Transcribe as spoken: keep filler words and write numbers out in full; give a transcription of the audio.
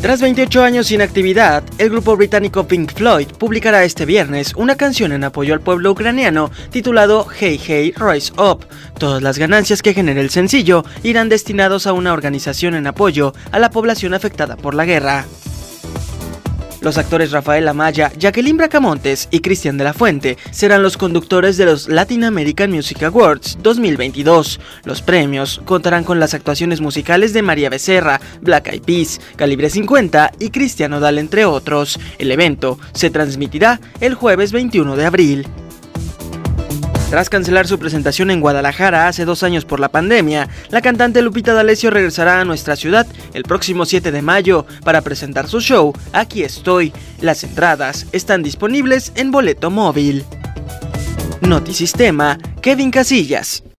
Tras veintiocho años sin actividad, el grupo británico Pink Floyd publicará este viernes una canción en apoyo al pueblo ucraniano titulado Hey Hey Rise Up. Todas las ganancias que genere el sencillo irán destinados a una organización en apoyo a la población afectada por la guerra. Los actores Rafael Amaya, Jacqueline Bracamontes y Cristian de la Fuente serán los conductores de los Latin American Music Awards dos mil veintidós. Los premios contarán con las actuaciones musicales de María Becerra, Black Eyed Peas, Calibre cincuenta y Cristian Nodal, entre otros. El evento se transmitirá el jueves veintiuno de abril. Tras cancelar su presentación en Guadalajara hace dos años por la pandemia, la cantante Lupita D'Alessio regresará a nuestra ciudad el próximo siete de mayo para presentar su show Aquí Estoy. Las entradas están disponibles en boleto móvil. Notisistema, Kevin Casillas.